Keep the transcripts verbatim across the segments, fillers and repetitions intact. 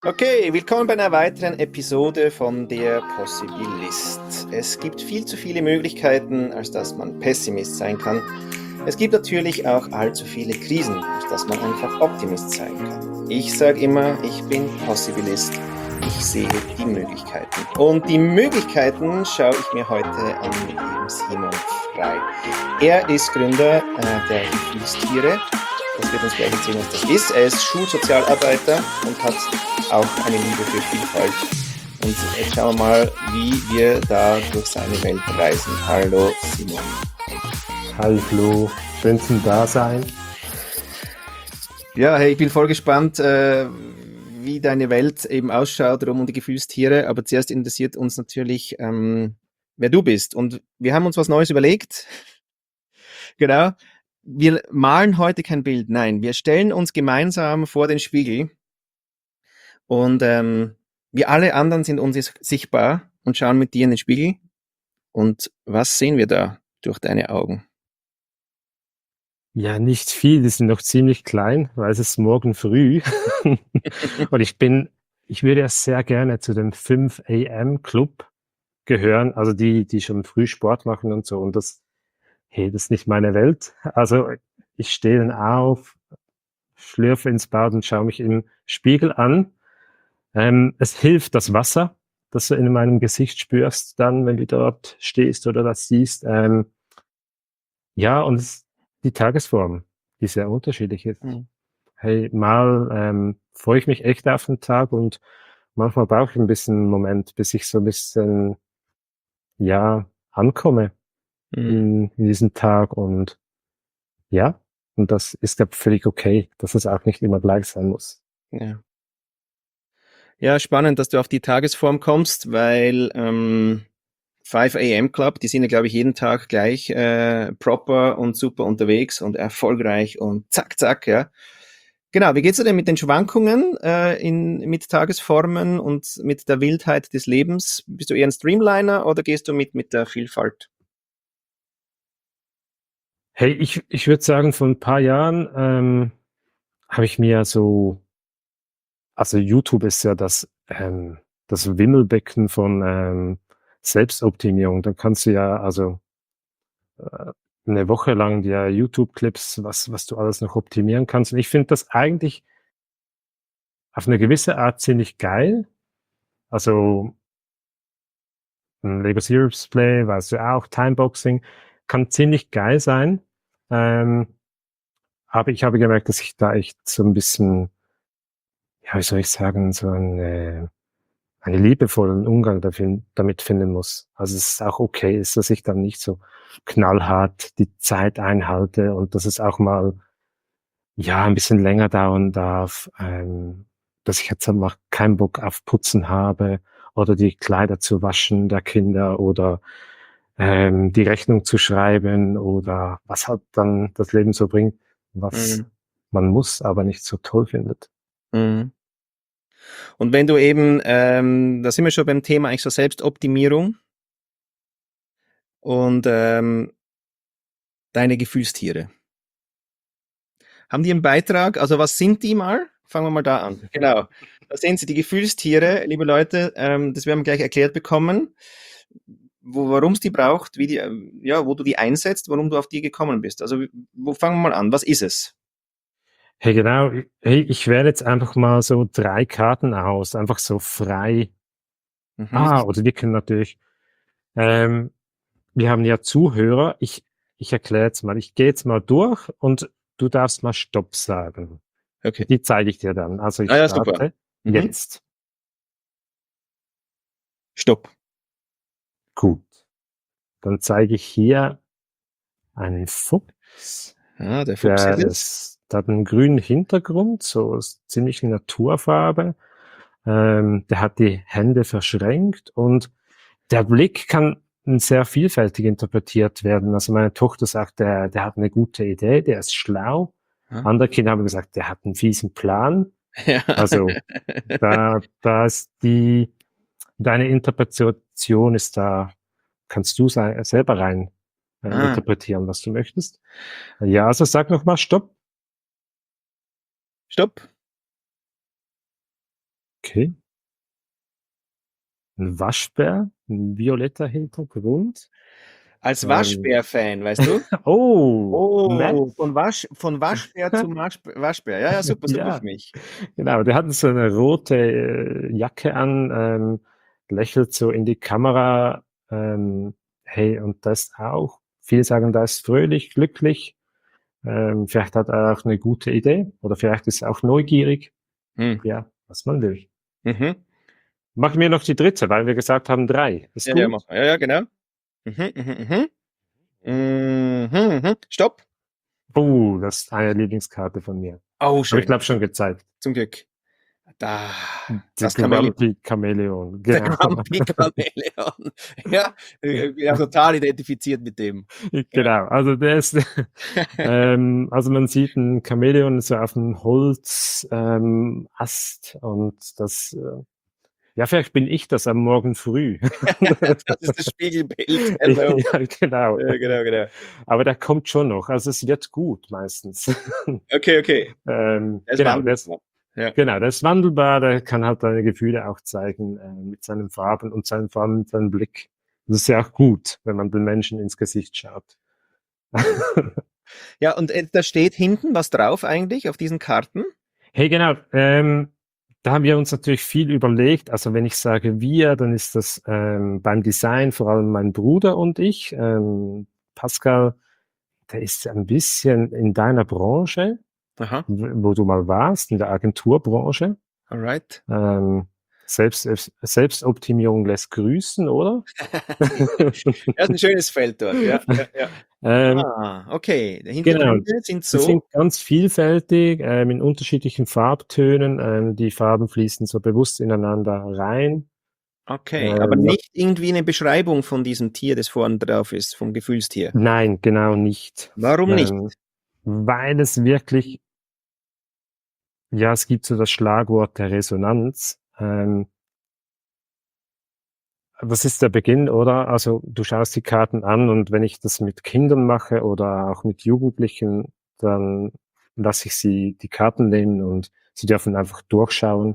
Okay, willkommen bei einer weiteren Episode von der Possibilist. Es gibt viel zu viele Möglichkeiten, als dass man Pessimist sein kann. Es gibt natürlich auch allzu viele Krisen, als dass man einfach Optimist sein kann. Ich sage immer, ich bin Possibilist. Ich sehe die Möglichkeiten. Und die Möglichkeiten schaue ich mir heute an mit dem Simon Frey. Er ist Gründer äh, der Gefühlstiere. Das wird uns gleich erzählen, was das ist. Er ist Schulsozialarbeiter und hat auch eine Liebe für Vielfalt. Und jetzt schauen wir mal, wie wir da durch seine Welt reisen. Hallo Simon. Hallo Flo, schön zum Dasein. Ja, hey, ich bin voll gespannt, äh, wie deine Welt eben ausschaut, rund um die Gefühlstiere. Aber zuerst interessiert uns natürlich, ähm, wer du bist. Und wir haben uns was Neues überlegt. Genau. Wir malen heute kein Bild, nein, wir stellen uns gemeinsam vor den Spiegel und ähm, wir alle anderen sind uns sichtbar und schauen mit dir in den Spiegel. Und was sehen wir da durch deine Augen? Ja, nicht viel, die sind noch ziemlich klein, weil es ist morgen früh. Und ich bin, ich würde ja sehr gerne zu dem fünf A M Club gehören, also die, die schon früh Sport machen und so. Und das, hey, das ist nicht meine Welt. Also ich stehe dann auf, schlürfe ins Bad und schaue mich im Spiegel an. Ähm, es hilft das Wasser, das du in meinem Gesicht spürst, dann, wenn du dort stehst oder das siehst. Ähm, ja, und es, die Tagesform, die sehr unterschiedlich ist. Mhm. Hey, mal ähm, freue ich mich echt auf den Tag und manchmal brauche ich ein bisschen einen Moment, bis ich so ein bisschen, ja, ankomme Mhm. in, in diesem Tag und ja, und das ist ja völlig okay, dass es auch nicht immer gleich sein muss. Ja. Ja, spannend, dass du auf die Tagesform kommst, weil ähm, fünf A M Club, die sind ja, glaube ich, jeden Tag gleich äh, proper und super unterwegs und erfolgreich und zack, zack, ja. Genau, wie geht's dir denn mit den Schwankungen äh, in, mit Tagesformen und mit der Wildheit des Lebens? Bist du eher ein Streamliner oder gehst du mit mit der Vielfalt? Hey, ich, ich würde sagen, vor ein paar Jahren ähm, habe ich mir so, also YouTube ist ja das, ähm, das Wimmelbecken von ähm, Selbstoptimierung. Da kannst du ja also äh, eine Woche lang dir YouTube-Clips, was, was du alles noch optimieren kannst. Und ich finde das eigentlich auf eine gewisse Art ziemlich geil. Also ein Lego Serious Play, weißt du auch, Timeboxing, kann ziemlich geil sein. Ähm, aber ich habe gemerkt, dass ich da echt so ein bisschen, ja, wie soll ich sagen, so eine, einen liebevollen Umgang dafür, damit finden muss. Also es ist auch okay ist, dass ich dann nicht so knallhart die Zeit einhalte und dass es auch mal ja ein bisschen länger dauern darf, ähm, dass ich jetzt einfach keinen Bock auf Putzen habe oder die Kleider zu waschen der Kinder oder ähm, die Rechnung zu schreiben oder was halt dann das Leben so bringt, was Mhm. man muss, aber nicht so toll findet. Mhm. Und wenn du eben, ähm, da sind wir schon beim Thema eigentlich so Selbstoptimierung und ähm, deine Gefühlstiere. Haben die einen Beitrag? Also was sind die mal? Fangen wir mal da an. Genau. Da sehen Sie die Gefühlstiere, liebe Leute. Ähm, das werden wir gleich erklärt bekommen, wo, warum es die braucht, wie die, ähm, ja, wo du die einsetzt, warum du auf die gekommen bist. Also wo fangen wir mal an? Was ist es? Hey, genau. Hey, ich wähle jetzt einfach mal so drei Karten aus, einfach so frei. Mhm. Ah, oder die können natürlich, ähm, wir haben ja Zuhörer. Ich, ich erkläre jetzt mal, ich gehe jetzt mal durch und du darfst mal Stopp sagen. Okay. Die zeige ich dir dann. Also Ah ich ja, super. starte Mhm. jetzt. Stopp. Gut. Dann zeige ich hier einen Fuchs. Ah, der Fuchs ist Der es. ist, der hat einen grünen Hintergrund, so ist ziemlich Naturfarbe. Ähm, der hat die Hände verschränkt und der Blick kann sehr vielfältig interpretiert werden. Also meine Tochter sagt, der, der hat eine gute Idee, der ist schlau. Ah. Andere Kinder haben gesagt, der hat einen fiesen Plan. Ja. Also da, da ist die, deine Interpretation ist da, kannst du sei- selber rein äh, Ah. interpretieren, was du möchtest. Ja, also sag noch mal Stopp. Stopp. Okay. Ein Waschbär, ein violetter Hintergrund. Als Ähm, Waschbär-Fan, weißt du? oh, Matt. Oh, von Wasch von Waschbär zu Waschb Waschbär. Ja, ja, super, super für Ja, mich. genau. Der hat so eine rote äh, Jacke an, ähm, lächelt so in die Kamera. Ähm, hey, und das auch. Viele sagen, da ist fröhlich, glücklich. Ähm, vielleicht hat er auch eine gute Idee oder vielleicht ist er auch neugierig. Mhm. Ja, was man will. Mhm. Machen wir noch die dritte, weil wir gesagt haben drei. Ist Ja, ja, mach gut? mal. Ja, ja, genau. Mhm, mhm, mhm. Mhm, mhm. Stopp. Oh, das ist eine Lieblingskarte von mir. Oh, Habe ich, schön. glaube schon gezeigt. Zum Glück. Da, Die das Chamäleon. Grumpy Chamäleon, Der genau. Grumpy Chamäleon. Ja, äh, ja, total identifiziert mit dem. Ja. Genau, also der ist, ähm, also man sieht ein Chamäleon so auf einem Holz, ähm, Ast und das, äh, ja, vielleicht bin ich das am Morgen früh. Das ist das Spiegelbild. Hello. Ja, genau. Ja, genau, genau. Aber der kommt schon noch, also es wird gut meistens. Okay, okay. ähm, Er ist genau, das, wandelbar. Ja. genau, der ist wandelbar, der kann halt seine Gefühle auch zeigen, äh, mit seinen Farben und seinen Farben, mit seinem Blick. Das ist ja auch gut, wenn man den Menschen ins Gesicht schaut. Ja, und äh, da steht hinten was drauf eigentlich auf diesen Karten? Hey, genau, ähm, da haben wir uns natürlich viel überlegt. Also wenn ich sage wir, dann ist das ähm, beim Design vor allem mein Bruder und ich. Ähm, Pascal, der ist ein bisschen in deiner Branche, Aha, w- wo du mal warst, in der Agenturbranche. alright. Ähm, Selbst, Selbstoptimierung lässt grüßen, oder? Ja, ist ein schönes Feld dort, ja, ja, ja. ähm, Ah, okay. Die genau. Hintergründe sind Die so. sind ganz vielfältig, ähm, in unterschiedlichen Farbtönen. Ähm, die Farben fließen so bewusst ineinander rein. Okay, aber Ähm, nicht irgendwie eine Beschreibung von diesem Tier, das vorne drauf ist, vom Gefühlstier. nein, genau nicht. Warum nicht? Ähm, Weil es wirklich, ja, es gibt so das Schlagwort der Resonanz. Ähm, das ist der Beginn, oder? Also du schaust die Karten an und wenn ich das mit Kindern mache oder auch mit Jugendlichen, dann lasse ich sie die Karten nehmen und sie dürfen einfach durchschauen.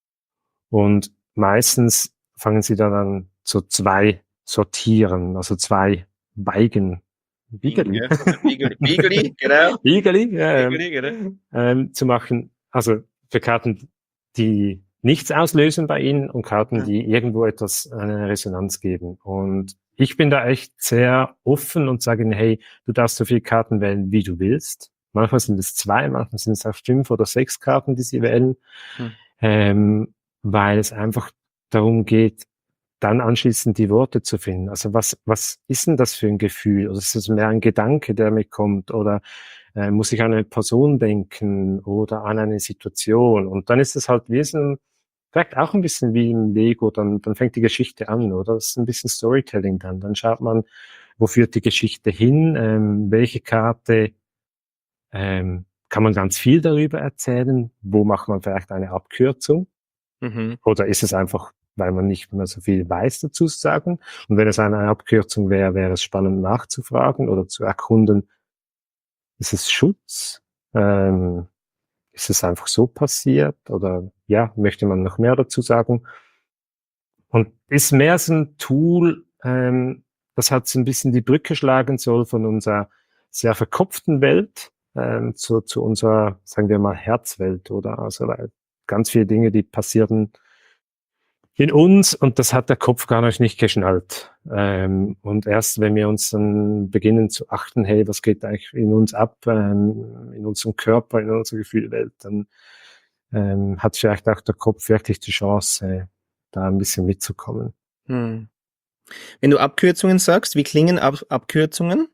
Und meistens fangen sie dann an zu zwei sortieren, also zwei Beigen. Biegen, Bigeli. ja. Bigeli, Bigeli, genau. Bigeli, ja, ähm, Bigeli, genau. ähm, zu machen. Also für Karten, die nichts auslösen bei ihnen und Karten, Ja. die irgendwo etwas, eine Resonanz geben. Und ich bin da echt sehr offen und sage ihnen, hey, du darfst so viele Karten wählen, wie du willst. Manchmal sind es zwei, manchmal sind es auch fünf oder sechs Karten, die sie wählen. Hm. Ähm, Weil es einfach darum geht, dann anschließend die Worte zu finden. Also was, was ist denn das für ein Gefühl? Oder ist es mehr ein Gedanke, der mir kommt? Oder äh, muss ich an eine Person denken oder an eine Situation? Und dann ist es halt wie so ein, vielleicht auch ein bisschen wie im Lego, dann, dann fängt die Geschichte an, oder? Das ist ein bisschen Storytelling dann. Dann schaut man, wo führt die Geschichte hin? Ähm, welche Karte ähm, kann man ganz viel darüber erzählen? Wo macht man vielleicht eine Abkürzung? Mhm. Oder ist es einfach, weil man nicht mehr so viel weiß dazu zu sagen? Und wenn es eine Abkürzung wäre, wäre es spannend nachzufragen oder zu erkunden, ist es Schutz? Ähm, Ist es einfach so passiert? Oder ja, möchte man noch mehr dazu sagen? Und ist mehr so ein Tool, ähm, das hat so ein bisschen die Brücke schlagen soll von unserer sehr verkopften Welt ähm, zu, zu unserer, sagen wir mal, Herzwelt, oder? Also weil ganz viele Dinge, die passieren in uns und das hat der Kopf gar noch nicht geschnallt. Ähm, und erst wenn wir uns dann beginnen zu achten, hey, was geht eigentlich in uns ab, ähm, in unserem Körper, in unserer Gefühlwelt, dann ähm, hat vielleicht auch der Kopf wirklich die Chance, da ein bisschen mitzukommen. Hm. Wenn du Abkürzungen sagst, wie klingen Ab Abkürzungen?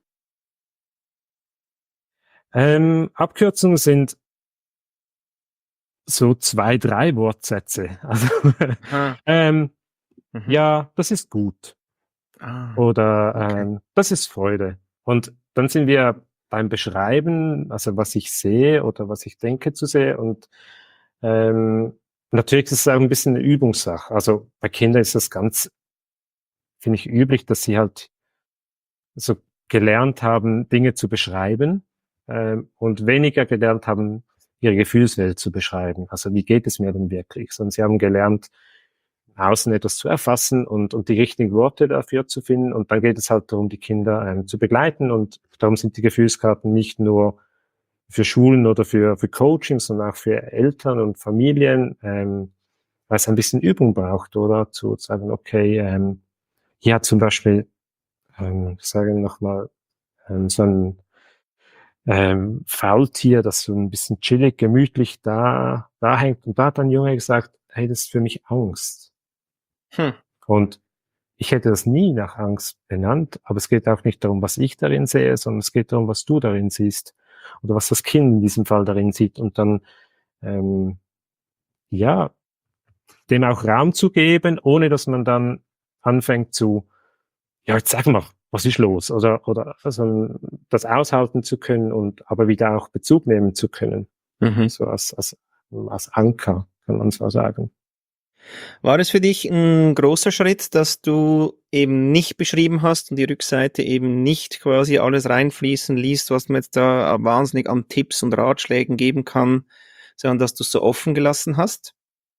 Ähm, Abkürzungen sind so zwei, drei Wortsätze. Also, Aha. ähm, Mhm. ja, das ist gut. Ah, Oder okay. ähm, das ist Freude. Und dann sind wir beim Beschreiben, also was ich sehe oder was ich denke zu sehen. Und ähm, natürlich ist es auch ein bisschen eine Übungssache. Also bei Kindern ist das ganz, finde ich, üblich, dass sie halt so gelernt haben, Dinge zu beschreiben ähm, und weniger gelernt haben, ihre Gefühlswelt zu beschreiben. Also wie geht es mir denn wirklich? Sondern sie haben gelernt, außen etwas zu erfassen und, und die richtigen Worte dafür zu finden. Und dann geht es halt darum, die Kinder ähm, zu begleiten. Und darum sind die Gefühlskarten nicht nur für Schulen oder für, für Coaching, sondern auch für Eltern und Familien, ähm, weil es ein bisschen Übung braucht, oder? Zu sagen, okay, ähm, hier hat zum Beispiel, ähm, ich sage nochmal, ähm, so ein ähm, Faultier, das so ein bisschen chillig, gemütlich da, da hängt. Und da hat ein Junge gesagt, hey, das ist für mich Angst. Hm. Und ich hätte das nie nach Angst benannt, aber es geht auch nicht darum, was ich darin sehe, sondern es geht darum, was du darin siehst oder was das Kind in diesem Fall darin sieht und dann, ähm, ja, dem auch Raum zu geben, ohne dass man dann anfängt zu, ja, jetzt sag mal, was ist los? Oder, oder, also, das aushalten zu können und aber wieder auch Bezug nehmen zu können. Mhm. So als, als, als Anker, kann man so sagen. War es für dich ein großer Schritt, dass du eben nicht beschrieben hast und die Rückseite eben nicht quasi alles reinfließen liest, was man jetzt da wahnsinnig an Tipps und Ratschlägen geben kann, sondern dass du es so offen gelassen hast?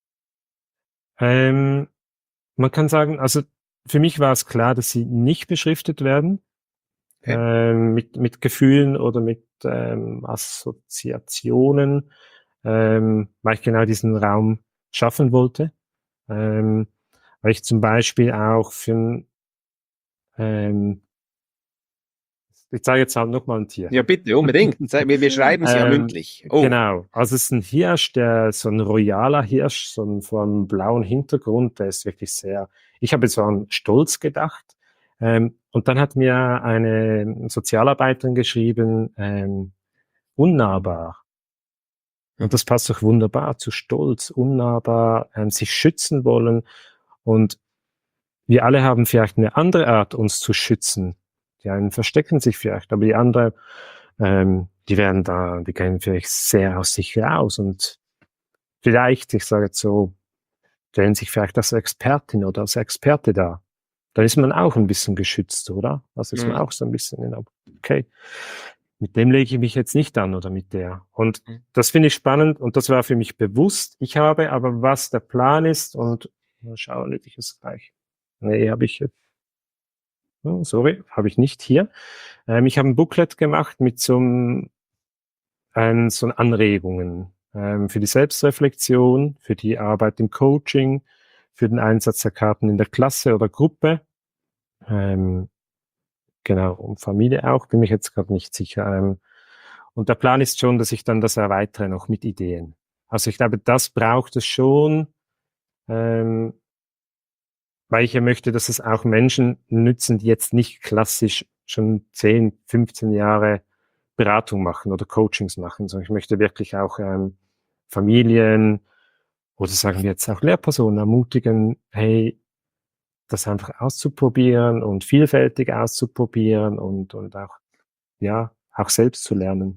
Ähm, man kann sagen, also für mich war es klar, dass sie nicht beschriftet werden, Okay. ähm, mit, mit Gefühlen oder mit ähm, Assoziationen, ähm, weil ich genau diesen Raum schaffen wollte. Ähm, weil ich zum Beispiel auch für ähm, ich zeige jetzt halt noch mal ein Tier. Ja, bitte, unbedingt. Zeig mir, wir schreiben es ja ähm, mündlich. Oh. Genau, also es ist ein Hirsch, der so ein royaler Hirsch, so ein vor einem blauen Hintergrund, der ist wirklich sehr, ich habe jetzt so an Stolz gedacht. Ähm, und dann hat mir eine Sozialarbeiterin geschrieben, ähm, unnahbar. Und das passt doch wunderbar zu Stolz, unnahbar, ähm, sich schützen wollen. Und wir alle haben vielleicht eine andere Art, uns zu schützen. Die einen verstecken sich vielleicht, aber die anderen, ähm, die werden da, die gehen vielleicht sehr aus sich raus und vielleicht, ich sage jetzt so, stellen sich vielleicht als Expertin oder als Experte da. Dann ist man auch ein bisschen geschützt, oder? Also ist man Mhm. auch so ein bisschen, in, okay, mit dem lege ich mich jetzt nicht an oder mit der. Und das finde ich spannend und das war für mich bewusst. Ich habe aber, was der Plan ist und schauen, ich es gleich. Nee, habe ich jetzt. Oh, sorry, habe ich nicht hier. Ähm, ich habe ein Booklet gemacht mit so, einem, ähm, so Anregungen ähm, für die Selbstreflexion, für die Arbeit im Coaching, für den Einsatz der Karten in der Klasse oder Gruppe. Ähm, genau, und Familie auch, bin mich jetzt gerade nicht sicher. Ähm, und der Plan ist schon, dass ich dann das erweitere noch mit Ideen. Also ich glaube, das braucht es schon, ähm, weil ich ja möchte, dass es auch Menschen nützen, die jetzt nicht klassisch schon zehn, fünfzehn Jahre Beratung machen oder Coachings machen, sondern ich möchte wirklich auch ähm, Familien oder sagen wir jetzt auch Lehrpersonen ermutigen, hey, das einfach auszuprobieren und vielfältig auszuprobieren und, und auch, ja, auch selbst zu lernen.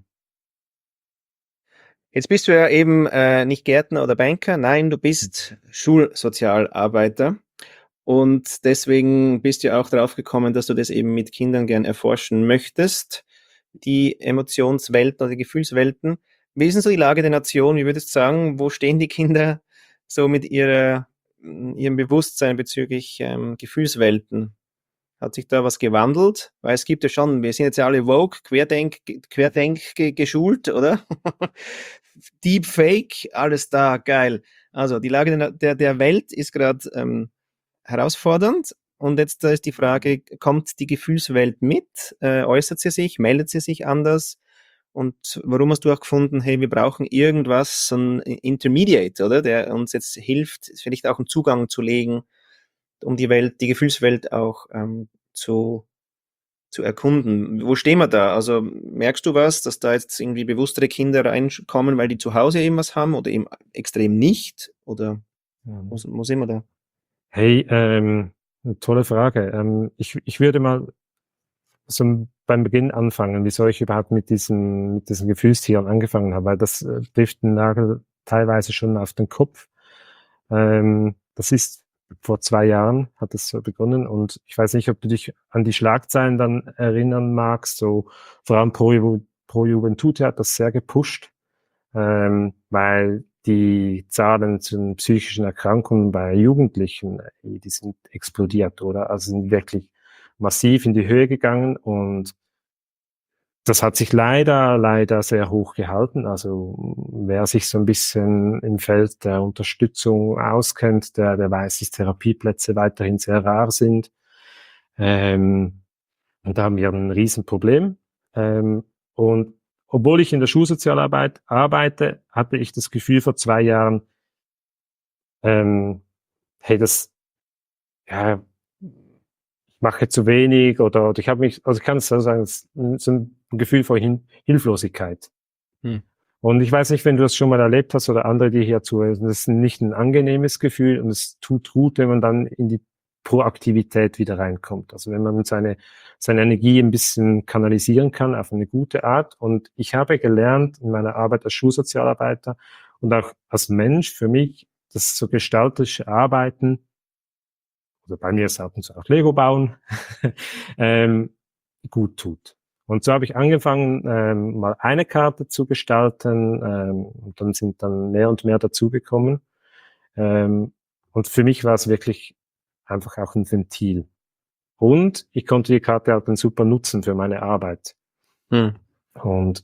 Jetzt bist du ja eben äh, nicht Gärtner oder Banker, nein, du bist Schulsozialarbeiter. Und deswegen bist du ja auch darauf gekommen, dass du das eben mit Kindern gern erforschen möchtest, die Emotionswelten oder die Gefühlswelten. Wie ist denn so die Lage der Nation? Wie würdest du sagen, wo stehen die Kinder so mit ihrer, ihrem Bewusstsein bezüglich ähm, Gefühlswelten? Hat sich da was gewandelt? Weil es gibt ja schon, wir sind jetzt ja alle woke, Querdenk, Querdenk geschult, oder? Deepfake, alles da, geil. Also die Lage der, der, der Welt ist gerade ähm, herausfordernd. Und jetzt da ist die Frage, kommt die Gefühlswelt mit? Äh, äußert sie sich? Meldet sie sich anders? Und warum hast du auch gefunden, hey, wir brauchen irgendwas, so ein Intermediate, oder? Der uns jetzt hilft, vielleicht auch einen Zugang zu legen, um die Welt, die Gefühlswelt auch ähm, zu, zu erkunden. Wo stehen wir da? Also merkst du was, dass da jetzt irgendwie bewusstere Kinder reinkommen, weil die zu Hause eben was haben oder eben extrem nicht? Oder wo, wo sind wir da? Hey, ähm, eine tolle Frage. Ähm, ich, ich würde mal so beim Beginn anfangen, wieso ich überhaupt mit diesen, mit diesen Gefühlstieren angefangen habe, weil das äh, trifft den Nagel teilweise schon auf den Kopf. Ähm, das ist vor zwei Jahren hat es so begonnen und ich weiß nicht, ob du dich an die Schlagzeilen dann erinnern magst, so vor allem Pro, Ju- Pro Juventute hat das sehr gepusht. ähm, weil die Zahlen zu psychischen Erkrankungen bei Jugendlichen, die sind explodiert, oder? Also sind wirklich massiv in die Höhe gegangen und das hat sich leider, leider sehr hoch gehalten. Also wer sich so ein bisschen im Feld der Unterstützung auskennt, der, der weiß, dass Therapieplätze weiterhin sehr rar sind. Ähm, und da haben wir ein Riesenproblem. Ähm, und obwohl ich in der Schulsozialarbeit arbeite, hatte ich das Gefühl vor zwei Jahren, ähm, hey, das, ja, ich mache zu wenig oder, oder ich habe mich, also ich kann es so sagen, es ist so ein Gefühl von Hin Hilflosigkeit. Hm. Und ich weiß nicht, wenn du das schon mal erlebt hast oder andere, die hier zuhören, das ist nicht ein angenehmes Gefühl und es tut gut, wenn man dann in die Proaktivität wieder reinkommt. Also wenn man seine, seine Energie ein bisschen kanalisieren kann auf eine gute Art. Und ich habe gelernt in meiner Arbeit als Schulsozialarbeiter und auch als Mensch für mich, das so gestalterische Arbeiten, oder bei mir ist ab und zu auch Lego bauen, ähm, gut tut. Und so habe ich angefangen, ähm, mal eine Karte zu gestalten, ähm, und dann sind dann mehr und mehr dazugekommen. Ähm, und für mich war es wirklich einfach auch ein Ventil. Und ich konnte die Karte auch dann super nutzen für meine Arbeit. Hm. Und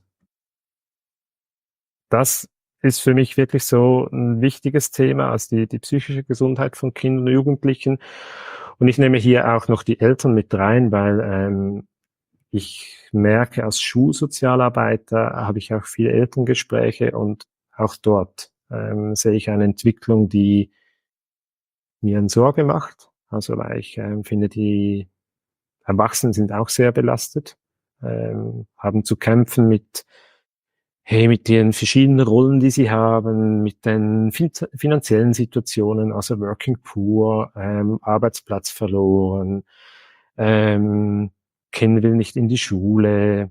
das ist für mich wirklich so ein wichtiges Thema, also die, die psychische Gesundheit von Kindern und Jugendlichen. Und ich nehme hier auch noch die Eltern mit rein, weil ähm, ich merke, als Schulsozialarbeiter habe ich auch viele Elterngespräche und auch dort ähm, sehe ich eine Entwicklung, die mir eine Sorge macht. Also weil ich ähm, finde, die Erwachsenen sind auch sehr belastet, ähm, haben zu kämpfen mit hey, mit den verschiedenen Rollen, die sie haben, mit den fin finanziellen Situationen, also Working Poor, ähm, Arbeitsplatz verloren, ähm, Kind will nicht in die Schule,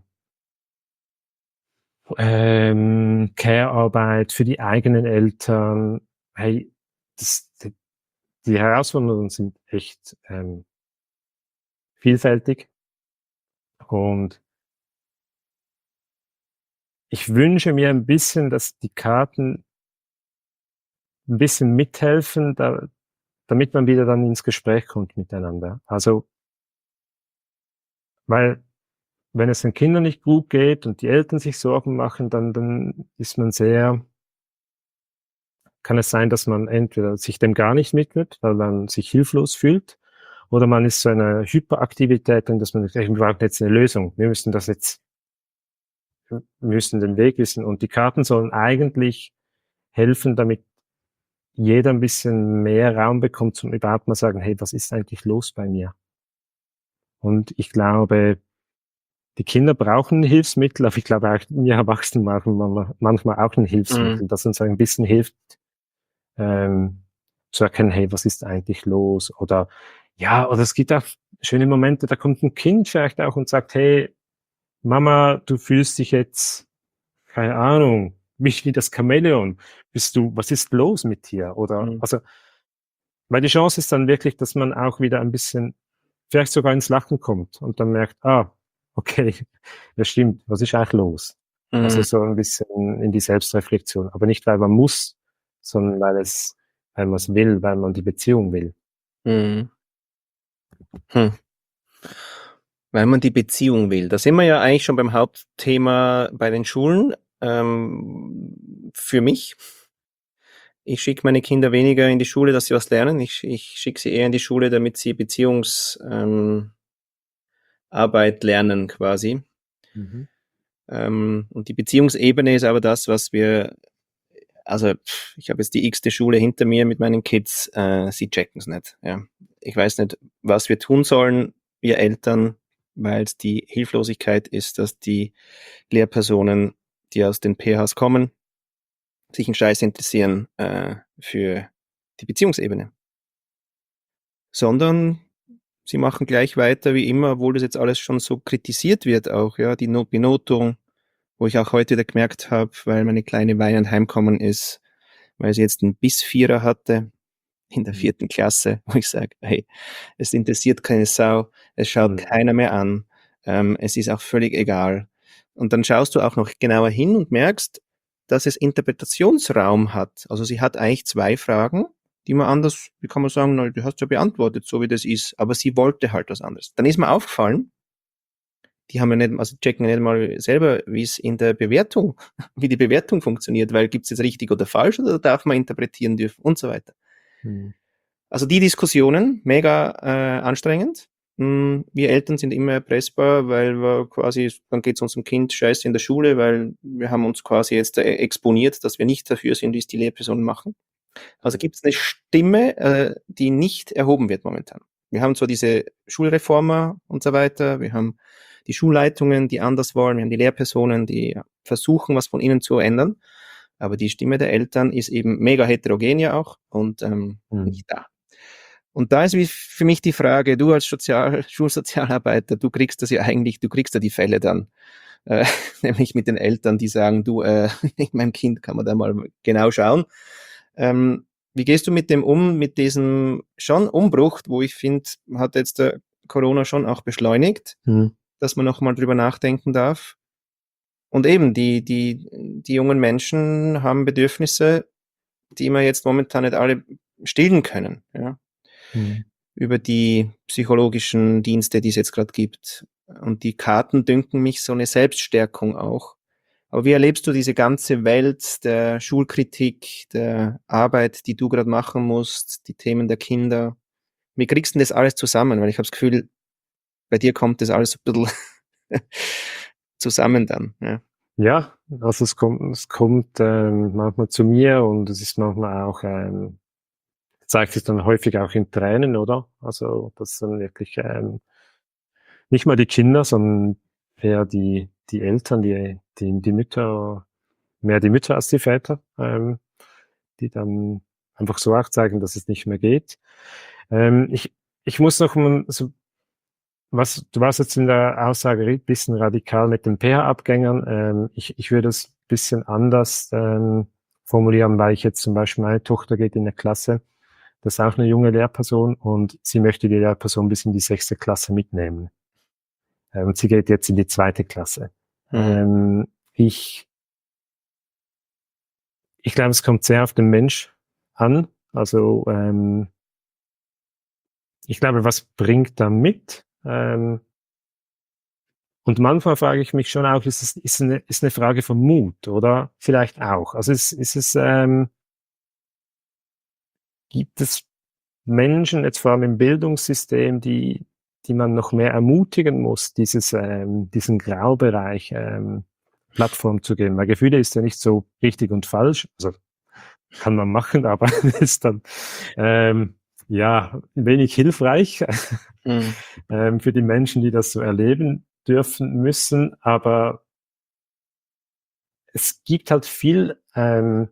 ähm, Care-Arbeit für die eigenen Eltern. Hey, das, die, die Herausforderungen sind echt ähm, vielfältig und ich wünsche mir ein bisschen, dass die Karten ein bisschen mithelfen, da, damit man wieder dann ins Gespräch kommt miteinander. Also, weil wenn es den Kindern nicht gut geht und die Eltern sich Sorgen machen, dann, dann ist man sehr, kann es sein, dass man entweder sich dem gar nicht widmet, weil man sich hilflos fühlt, oder man ist so eine Hyperaktivität und dass man sagt, wir brauchen jetzt eine Lösung. Wir müssen das jetzt, wir müssen den Weg wissen. Und die Karten sollen eigentlich helfen, damit jeder ein bisschen mehr Raum bekommt, zum überhaupt mal sagen, hey, was ist eigentlich los bei mir? Und ich glaube, die Kinder brauchen ein Hilfsmittel, aber ich glaube auch, wir Erwachsenen brauchen manchmal auch ein Hm. Hilfsmittel, das uns ein bisschen hilft, ähm, zu erkennen, hey, was ist eigentlich los? Oder ja, oder es gibt auch schöne Momente, da kommt ein Kind vielleicht auch und sagt, hey, Mama, du fühlst dich jetzt, keine Ahnung, mich wie das Chamäleon. Bist du, was ist los mit dir? Oder, Hm. also, weil die Chance ist dann wirklich, dass man auch wieder ein bisschen, vielleicht sogar ins Lachen kommt und dann merkt, ah, okay, das stimmt, was ist eigentlich los? Also Hm. so ein bisschen in die Selbstreflexion, aber nicht, weil man muss, sondern weil es, weil man es will, weil man die Beziehung will. Hm. Hm. Weil man die Beziehung will. Da sind wir ja eigentlich schon beim Hauptthema bei den Schulen. Ähm, für mich, ich schicke meine Kinder weniger in die Schule, dass sie was lernen. Ich, ich schicke sie eher in die Schule, damit sie Beziehungsarbeit ähm, Arbeit lernen quasi. Mhm. Ähm, und die Beziehungsebene ist aber das, was wir, also pff, ich habe jetzt die x-te Schule hinter mir mit meinen Kids, äh, sie checken es nicht. Ja. Ich weiß nicht, was wir tun sollen, wir Eltern, weil es die Hilflosigkeit ist, dass die Lehrpersonen, die aus den P Hs kommen, sich einen Scheiß interessieren äh, für die Beziehungsebene. Sondern sie machen gleich weiter wie immer, obwohl das jetzt alles schon so kritisiert wird auch, ja, die no Benotung, wo ich auch heute wieder gemerkt habe, weil meine Kleine weinend heimkommen ist, weil sie jetzt einen Bis-Vierer hatte in der vierten Klasse, wo ich sage, hey, es interessiert keine Sau, es schaut Mhm. keiner mehr an, ähm, es ist auch völlig egal. Und dann schaust du auch noch genauer hin und merkst, dass es Interpretationsraum hat. Also sie hat eigentlich zwei Fragen, die man anders, wie kann man sagen, na, du hast ja beantwortet, so wie das ist, aber sie wollte halt was anderes. Dann ist mir aufgefallen, die haben ja nicht, also checken ja nicht mal selber, wie es in der Bewertung, wie die Bewertung funktioniert, weil gibt es jetzt richtig oder falsch oder darf man interpretieren dürfen und so weiter. Hm. Also die Diskussionen, mega äh, anstrengend. Mm, Wir Eltern sind immer erpressbar, weil wir quasi, dann geht es unserem Kind scheiße in der Schule, weil wir haben uns quasi jetzt äh, exponiert, dass wir nicht dafür sind, wie es die Lehrpersonen machen. Also gibt es eine Stimme, äh, die nicht erhoben wird momentan. Wir haben zwar diese Schulreformer und so weiter, wir haben die Schulleitungen, die anders wollen, wir haben die Lehrpersonen, die versuchen, was von innen zu ändern, aber die Stimme der Eltern ist eben mega heterogen ja auch und ähm, Hm. nicht da. Und da ist wie für mich die Frage, du als Sozial Schulsozialarbeiter, du kriegst das ja eigentlich, du kriegst ja die Fälle dann, äh, nämlich mit den Eltern, die sagen, du, äh, mit meinem Kind kann man da mal genau schauen. Ähm, wie gehst du mit dem um, mit diesem schon Umbruch, wo ich finde, hat jetzt der Corona schon auch beschleunigt, Hm. dass man nochmal drüber nachdenken darf. Und eben, die, die, die jungen Menschen haben Bedürfnisse, die wir jetzt momentan nicht alle stillen können, ja, Hm. über die psychologischen Dienste, die es jetzt gerade gibt. Und die Karten dünken mich so eine Selbststärkung auch. Aber wie erlebst du diese ganze Welt der Schulkritik, der Arbeit, die du gerade machen musst, die Themen der Kinder? Wie kriegst du denn das alles zusammen? Weil ich habe das Gefühl, bei dir kommt das alles ein bisschen zusammen dann. Ja. Ja, also es kommt, es kommt ähm, manchmal zu mir und es ist manchmal auch, ähm, zeigt sich dann häufig auch in Tränen, oder? Also das sind wirklich ähm, nicht mal die Kinder, sondern eher die, die Eltern, die, die, die Mütter, mehr die Mütter als die Väter, ähm, die dann einfach so auch zeigen, dass es nicht mehr geht. Ähm, ich, ich muss noch mal so, was, du warst jetzt in der Aussage ein bisschen radikal mit den P H-Abgängern. Ähm, ich, ich würde es ein bisschen anders ähm, formulieren, weil ich jetzt zum Beispiel, meine Tochter geht in eine Klasse, das ist auch eine junge Lehrperson und sie möchte die Lehrperson bis in die sechste Klasse mitnehmen. Äh, und sie geht jetzt in die zweite Klasse. Mhm. Ähm, ich, ich glaube, es kommt sehr auf den Mensch an. Also ähm, ich glaube, was bringt er mit? Ähm, und manchmal frage ich mich schon auch, ist es ist eine, ist eine Frage von Mut, oder? Vielleicht auch. Also ist, ist es, ähm, gibt es Menschen, jetzt vor allem im Bildungssystem, die, die man noch mehr ermutigen muss, dieses, ähm, diesen Graubereich ähm, Plattform zu geben? Weil Gefühle ist ja nicht so richtig und falsch. Also kann man machen, aber ist dann ähm, ja wenig hilfreich Mhm. ähm, für die Menschen, die das so erleben dürfen müssen. Aber es gibt halt viel ähm,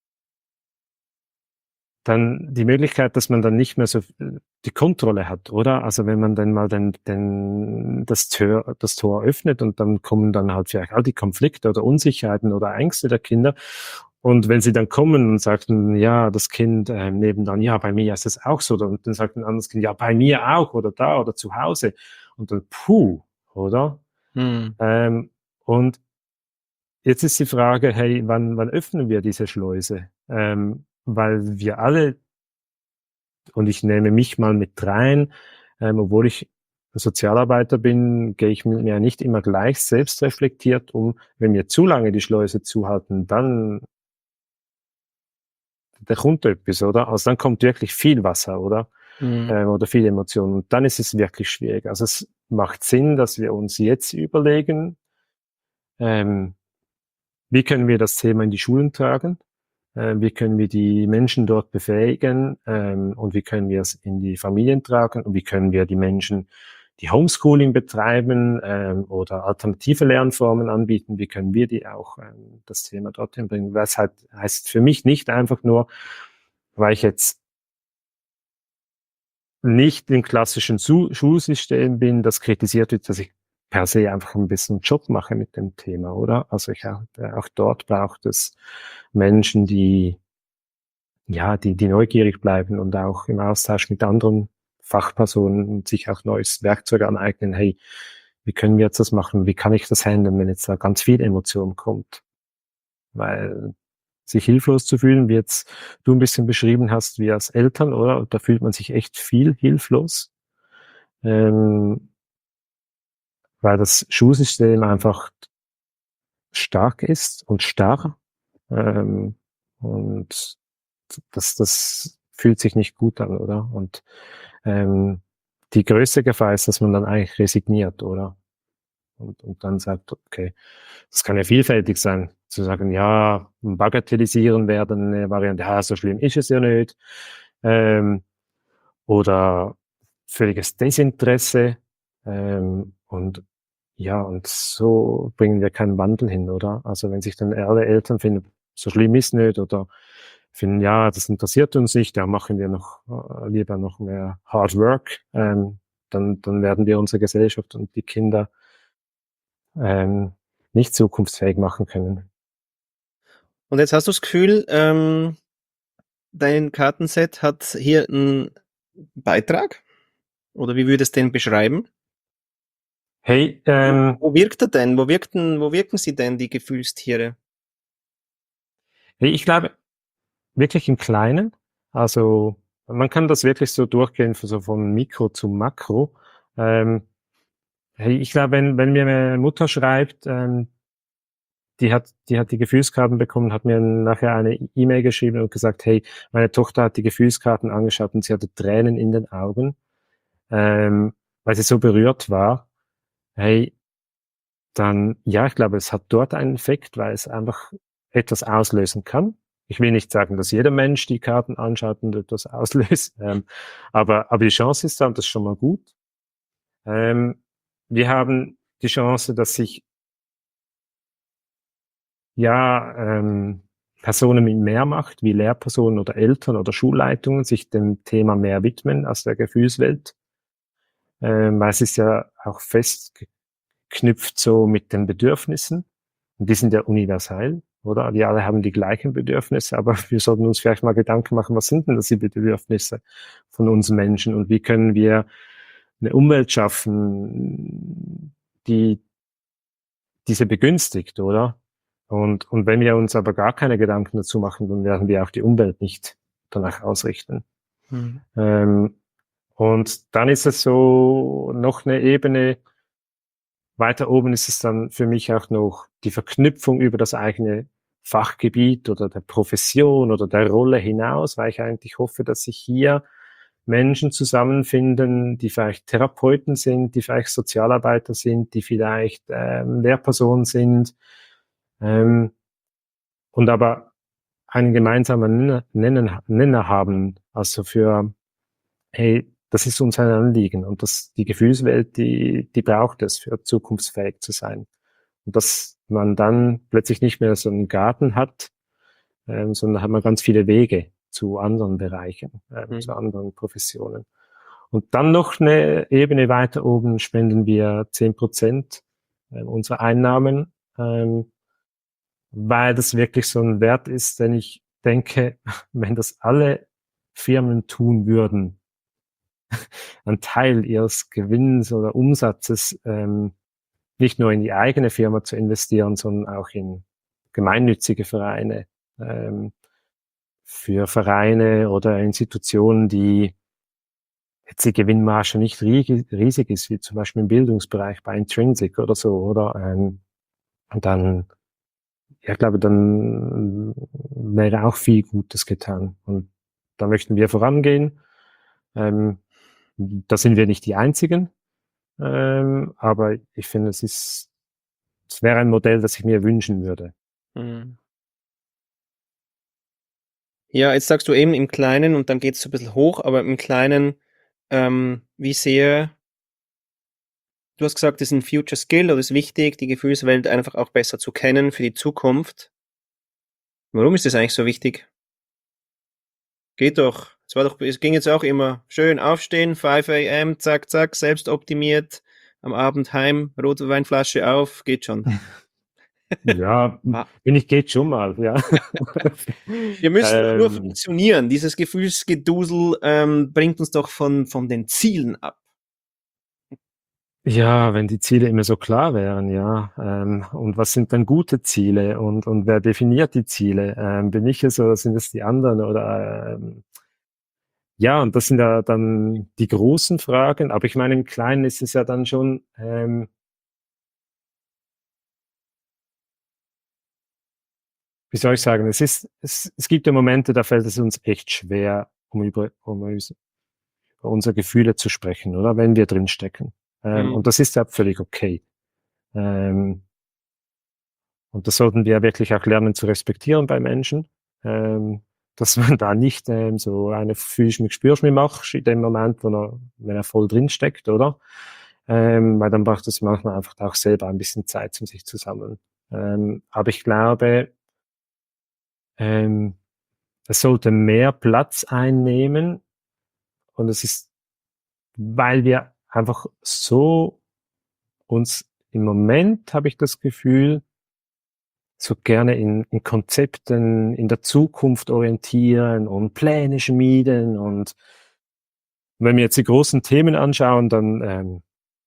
dann die Möglichkeit, dass man dann nicht mehr so die Kontrolle hat, oder? Also wenn man dann mal den, den, das Tor, das Tor öffnet und dann kommen dann halt vielleicht all die Konflikte oder Unsicherheiten oder Ängste der Kinder. Und wenn sie dann kommen und sagten, ja, das Kind äh, nebenan, ja, bei mir ist es auch so, und dann sagt ein anderes Kind, ja, bei mir auch oder da oder zu Hause. Und dann, puh, oder? Mhm. Ähm, und jetzt ist die Frage, hey, wann, wann öffnen wir diese Schleuse? Ähm, weil wir alle, und ich nehme mich mal mit rein, ähm, obwohl ich Sozialarbeiter bin, gehe ich mit mir nicht immer gleich selbst reflektiert um. Wenn wir zu lange die Schleuse zuhalten, dann da kommt etwas, oder? Also dann kommt wirklich viel Wasser, oder? Mhm. Ähm, oder viele Emotionen. Und dann ist es wirklich schwierig. Also es macht Sinn, dass wir uns jetzt überlegen, ähm, wie können wir das Thema in die Schulen tragen? Äh, wie können wir die Menschen dort befähigen? Ähm, und wie können wir es in die Familien tragen? Und wie können wir die Menschen, die Homeschooling betreiben ähm, oder alternative Lernformen anbieten, wie können wir die auch ähm, das Thema dorthin bringen? Das halt, heißt für mich nicht einfach nur, weil ich jetzt nicht im klassischen Su- Schulsystem bin, das kritisiert wird, dass ich per se einfach ein bisschen Job mache mit dem Thema, oder? Also ich auch, auch dort braucht es Menschen, die, ja, die, die neugierig bleiben und auch im Austausch mit anderen Fachpersonen und sich auch neues Werkzeug aneignen. Hey, wie können wir jetzt das machen? Wie kann ich das handeln, wenn jetzt da ganz viel Emotion kommt? weil sich hilflos zu fühlen, wie jetzt du ein bisschen beschrieben hast, wie als Eltern, oder? Da fühlt man sich echt viel hilflos, ähm, weil das Schulsystem einfach stark ist und starr, ähm, und das, das fühlt sich nicht gut an, oder? Und ähm, die größte Gefahr ist, dass man dann eigentlich resigniert, oder? Und, und dann sagt, okay, das kann ja vielfältig sein, zu sagen, ja, bagatellisieren wäre dann eine Variante, ja, so schlimm ist es ja nicht, ähm, oder völliges Desinteresse, ähm, und ja, und so bringen wir keinen Wandel hin, oder? Also wenn sich dann alle Eltern finden, so schlimm ist nicht, oder finden, ja, das interessiert uns nicht, da machen wir noch äh, lieber noch mehr Hard Work, ähm, dann, dann werden wir unsere Gesellschaft und die Kinder ähm, nicht zukunftsfähig machen können. Und jetzt hast du das Gefühl, ähm, dein Kartenset hat hier einen Beitrag? Oder wie würdest du den beschreiben? Hey, ähm, Wo wirkt er denn? Wo wirken, wo wirken sie denn, die Gefühlstiere? hey, ich glaube wirklich im Kleinen. Also man kann das wirklich so durchgehen, so von Mikro zu Makro. Ähm, hey, ich glaube, wenn, wenn mir eine Mutter schreibt, ähm, die hat, die hat die Gefühlskarten bekommen, hat mir nachher eine E-Mail geschrieben und gesagt, hey, meine Tochter hat die Gefühlskarten angeschaut und sie hatte Tränen in den Augen, ähm, weil sie so berührt war. Hey, dann, ja, ich glaube, es hat dort einen Effekt, weil es einfach etwas auslösen kann. Ich will nicht sagen, dass jeder Mensch die Karten anschaut und etwas auslöst, ähm, aber, aber die Chance ist da und das ist schon mal gut. Ähm, wir haben die Chance, dass sich ja ähm, Personen mit Mehrmacht, wie Lehrpersonen oder Eltern oder Schulleitungen, sich dem Thema mehr widmen als der Gefühlswelt, ähm, weil es ist ja auch festgeknüpft so mit den Bedürfnissen. Und die sind ja universell, oder? Die alle haben die gleichen Bedürfnisse, aber wir sollten uns vielleicht mal Gedanken machen, was sind denn das die Bedürfnisse von uns Menschen und wie können wir eine Umwelt schaffen, die diese begünstigt, oder? Und, und wenn wir uns aber gar keine Gedanken dazu machen, dann werden wir auch die Umwelt nicht danach ausrichten. Mhm. Ähm, und dann ist es so noch eine Ebene weiter oben ist es dann für mich auch noch die Verknüpfung über das eigene Fachgebiet oder der Profession oder der Rolle hinaus, weil ich eigentlich hoffe, dass sich hier Menschen zusammenfinden, die vielleicht Therapeuten sind, die vielleicht Sozialarbeiter sind, die vielleicht ähm, Lehrpersonen sind, ähm, und aber einen gemeinsamen Nenner, Nenner, Nenner haben, also für, hey, das ist uns ein Anliegen und das, die Gefühlswelt, die, die braucht es, für zukunftsfähig zu sein. Und dass man dann plötzlich nicht mehr so einen Garten hat, ähm, sondern hat man ganz viele Wege zu anderen Bereichen, ähm, zu Mhm. anderen Professionen. Und dann noch eine Ebene weiter oben spenden wir zehn Prozent äh, unserer Einnahmen, ähm, weil das wirklich so ein Wert ist, denn ich denke, wenn das alle Firmen tun würden, einen Teil ihres Gewinns oder Umsatzes ähm, nicht nur in die eigene Firma zu investieren, sondern auch in gemeinnützige Vereine, ähm, für Vereine oder Institutionen, die jetzt die Gewinnmarge nicht riesig ist, wie zum Beispiel im Bildungsbereich bei Intrinsic oder so, oder? Ähm, und dann, ja, ich glaube, dann wäre auch viel Gutes getan. Und da möchten wir vorangehen. Ähm, da sind wir nicht die Einzigen, ähm, aber ich finde, es ist, es wäre ein Modell, das ich mir wünschen würde. Mhm. Ja, jetzt sagst du eben im Kleinen und dann geht es so ein bisschen hoch, aber im Kleinen, ähm, wie sehr, du hast gesagt, das ist ein Future Skill oder ist wichtig, die Gefühlswelt einfach auch besser zu kennen für die Zukunft. Warum ist das eigentlich so wichtig? Geht doch. Es war doch, es ging jetzt auch immer schön aufstehen, fünf a m, zack, zack, selbst optimiert, am Abend heim, rote Weinflasche auf, geht schon. Ja, Ah. wenn ich geht schon mal, ja. Wir müssen doch nur ähm, funktionieren. Dieses Gefühlsgedusel ähm, bringt uns doch von, von den Zielen ab. Ja, wenn die Ziele immer so klar wären, ja. Ähm, und was sind dann gute Ziele und, und wer definiert die Ziele? Ähm, bin ich es oder sind es die anderen? Oder ähm, ja, und das sind ja dann die großen Fragen. Aber ich meine, im Kleinen ist es ja dann schon, ähm, wie soll ich sagen, es ist, es, es gibt ja Momente, da fällt es uns echt schwer, um über, um uns- über unsere Gefühle zu sprechen, oder? Wenn wir drinstecken. Ähm, und Mhm. das ist ja völlig okay. Ähm, Und das sollten wir wirklich auch lernen zu respektieren bei Menschen, ähm, dass man da nicht ähm, so eine fühlst mich, spürst mich machst in dem Moment, wo er, wenn er voll drin steckt, oder? Ähm, weil dann braucht es manchmal einfach auch selber ein bisschen Zeit, um sich zu sammeln. Ähm, aber ich glaube, ähm, es sollte mehr Platz einnehmen und es ist, weil wir einfach so uns im Moment, habe ich das Gefühl, so gerne in, in Konzepten in der Zukunft orientieren und Pläne schmieden. Und wenn wir jetzt die großen Themen anschauen, dann, ähm,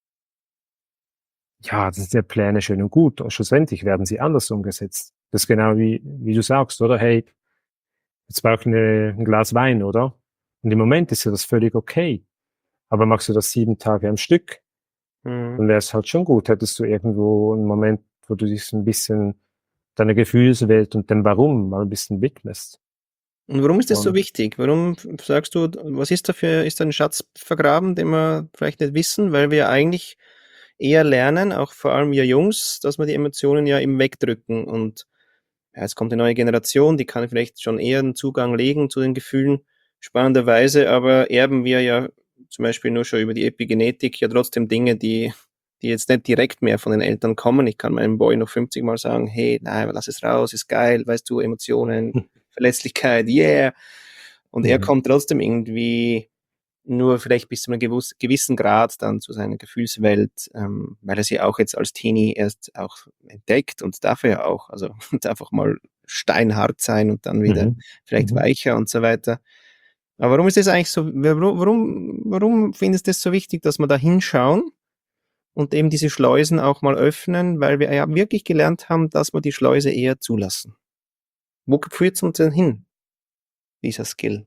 ja, das sind ja Pläne schön und gut. Und schlussendlich werden sie anders umgesetzt. Das ist genau wie, wie du sagst, oder? Hey, jetzt brauche ich eine, ein Glas Wein, oder? Und im Moment ist ja das völlig okay. Aber machst du das sieben Tage am Stück, Mhm. dann wäre es halt schon gut. Hättest du irgendwo einen Moment, wo du dich so ein bisschen deiner Gefühlswelt und dem Warum mal ein bisschen widmest. Und warum ist das so Und wichtig? Warum sagst du, was ist dafür, ist da ein Schatz vergraben, den wir vielleicht nicht wissen, weil wir eigentlich eher lernen, auch vor allem wir Jungs, dass wir die Emotionen ja eben wegdrücken und ja, jetzt kommt eine neue Generation, die kann vielleicht schon eher einen Zugang legen zu den Gefühlen, spannenderweise, aber erben wir ja zum Beispiel nur schon über die Epigenetik ja trotzdem Dinge, die, die jetzt nicht direkt mehr von den Eltern kommen. Ich kann meinem Boy noch fünfzig Mal sagen, hey, nein, lass es raus, ist geil, weißt du, Emotionen, Verletzlichkeit, yeah. Und er mhm. kommt trotzdem irgendwie nur vielleicht bis zu einem gewuss, gewissen Grad dann zu seiner Gefühlswelt, ähm, weil er sie auch jetzt als Teenie erst auch entdeckt und darf er ja auch, also einfach mal steinhart sein und dann wieder Mhm. vielleicht Mhm. weicher und so weiter. Aber warum ist das eigentlich so, warum, warum, warum findest du es so wichtig, dass wir da hinschauen und eben diese Schleusen auch mal öffnen, weil wir ja wirklich gelernt haben, dass wir die Schleuse eher zulassen. Wo führt es uns denn hin, dieser Skill?